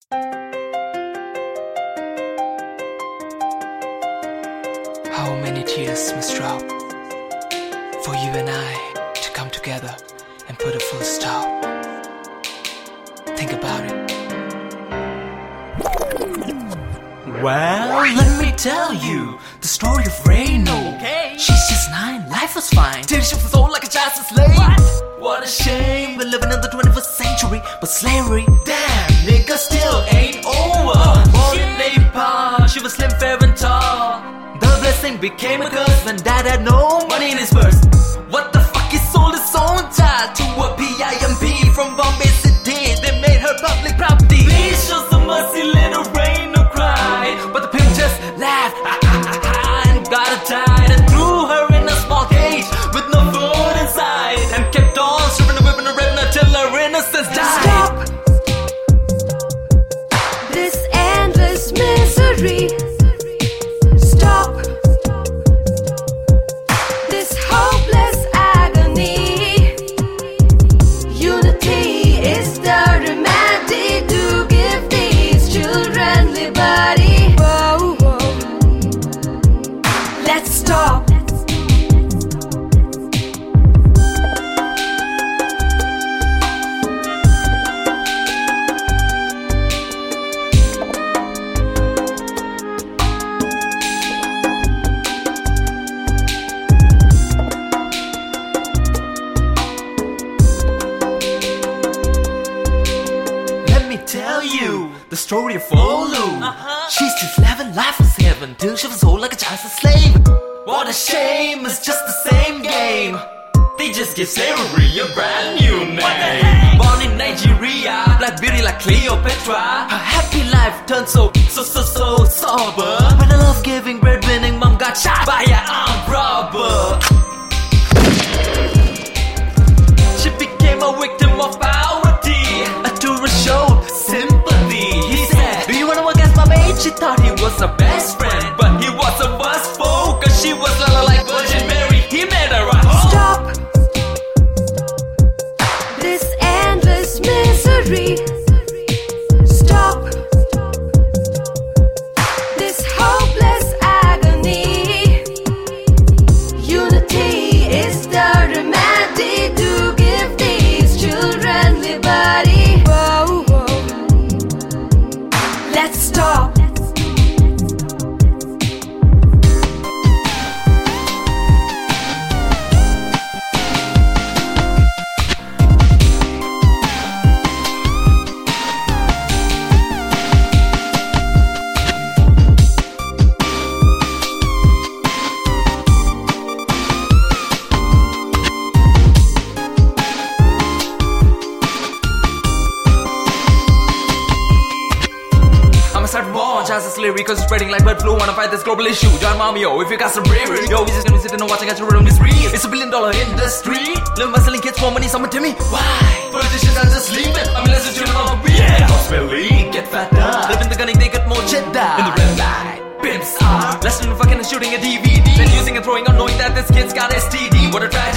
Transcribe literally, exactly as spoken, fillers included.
How many tears must drop for you and I to come together and put a full stop? Think about it. Well, let me tell you the story of Reno. Okay. She's just nine, life was fine till she was old like a child's slave. What? What a shame, we're living in the twenty-first century, but slavery, damn, nigga, still ain't over. Oh, born in Nepal, she was slim, fair and tall. The blessing became a curse when dad had no money in his purse. What the fuck, he sold his own child to a P I M P from Bombay City. They made her public property. Please show some mercy, let her rain or cry. But the pimp just laughed ah, ah, ah, ah, and got her tied and threw her in a small cage with no food inside and kept on stripping and whipping and ripping her till her innocence died. Stop this endless misery. Stop this hopeless agony. Unity is the remedy to give these children liberty. Whoa, whoa. Let's stop. Tell you the story of Olu. Uh-huh. She's just eleven, life was heaven till she was old like a child's slave. What a shame, it's just the same game. They just give slavery a brand new name. Born in Nigeria, black beauty like Cleopatra. Her happy life turned so, so, so, so sober when a love-giving, bread-winning mom got shot by an armed robber. She became a victim of poverty. A tourist showed sympathy. He said, do you wanna work as my mate? She thought he was her best friend, but he was a worst foe, cause she was like Virgin Mary. He made her a hoe. Stop this endless misery. Stop this hopeless agony. Unity is the remedy to give these children liberty. Whoa, whoa. Let's stop. Start war on chances slavery cause it's spreading like bird flu. Wanna fight this global issue, join mommy, yo, if you got some bravery. Yo, we just gonna be sitting and watching at your room this free. It's a billion dollar industry. Little by selling kids for money, someone tell me why? Politicians are just leaving, I mean let's just children on the yeah. Smelly, get fat up. Living the gunning, they get more cheddar. In the red light, pimps are listening, fucking and shooting a D V D. Then using and throwing out knowing that this kid's got S T D. What a tragedy.